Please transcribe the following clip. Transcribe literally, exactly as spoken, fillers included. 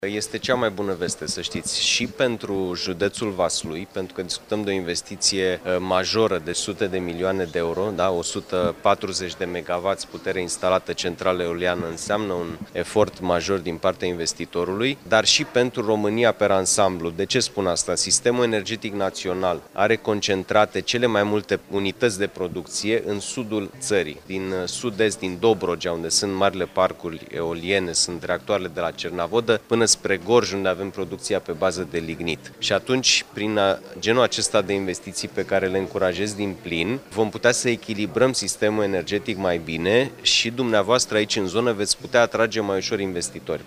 Este cea mai bună veste, să știți, și pentru județul Vaslui, pentru că discutăm de o investiție majoră de sute de milioane de euro, da? o sută patruzeci de megawatts putere instalată centrală eoliană înseamnă un efort major din partea investitorului, dar și pentru România pe ansamblu. De ce spun asta? Sistemul energetic național are concentrate cele mai multe unități de producție în sudul țării, din sud-est, din Dobrogea, unde sunt marile parcuri eoliene, sunt reactoarele de la Cernavodă, până spre Gorj, unde avem producția pe bază de lignit. Și atunci, prin genul acesta de investiții pe care le încurajez din plin, vom putea să echilibrăm sistemul energetic mai bine și dumneavoastră aici în zonă veți putea atrage mai ușor investitori.